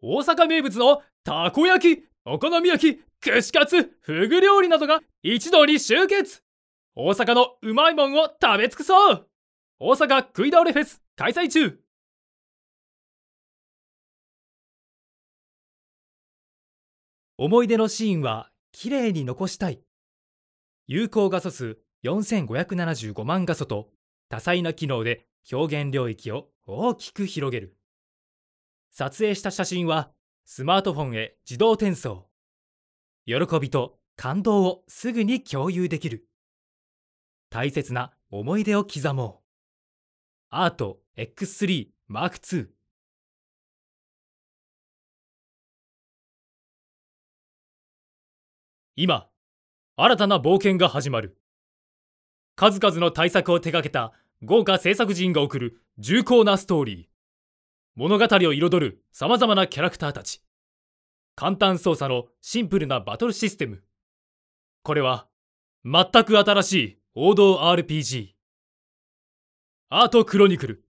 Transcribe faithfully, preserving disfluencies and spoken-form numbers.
大阪名物のたこ焼き、お好み焼き、串カツ、フグ料理などが一堂に集結。大阪のうまいもんを食べ尽くそう。大阪食い倒れフェス開催中。思い出のシーンはきれいに残したい。有効画素数よんせんごひゃくななじゅうごまん画素と多彩な機能で表現領域を大きく広げる。撮影した写真はスマートフォンへ自動転送。喜びと感動をすぐに共有できる。大切な思い出を刻もう。アート エックススリーマークツー。今、新たな冒険が始まる。数々の大作を手掛けた豪華制作陣が送る重厚なストーリー。物語を彩る様々なキャラクターたち。簡単操作のシンプルなバトルシステム。これは全く新しい王道 アールピージー。アートクロニクル。